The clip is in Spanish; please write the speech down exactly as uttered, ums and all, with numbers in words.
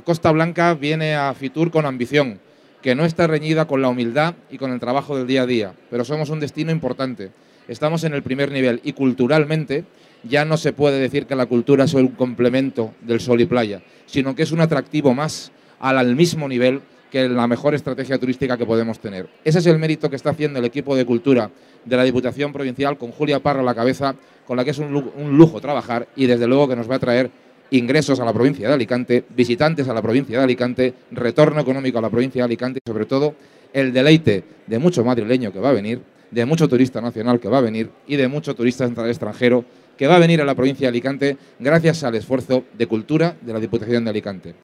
Costa Blanca viene a Fitur con ambición, que no está reñida con la humildad y con el trabajo del día a día, pero somos un destino importante. Estamos en el primer nivel y culturalmente ya no se puede decir que la cultura es un complemento del sol y playa, sino que es un atractivo más al, al mismo nivel que la mejor estrategia turística que podemos tener. Ese es el mérito que está haciendo el equipo de cultura de la Diputación Provincial, con Julia Parra a la cabeza, con la que es un lujo, un lujo trabajar y desde luego que nos va a traer ingresos a la provincia de Alicante, visitantes a la provincia de Alicante, retorno económico a la provincia de Alicante y sobre todo el deleite de mucho madrileño que va a venir, de mucho turista nacional que va a venir y de mucho turista extranjero que va a venir a la provincia de Alicante gracias al esfuerzo de cultura de la Diputación de Alicante.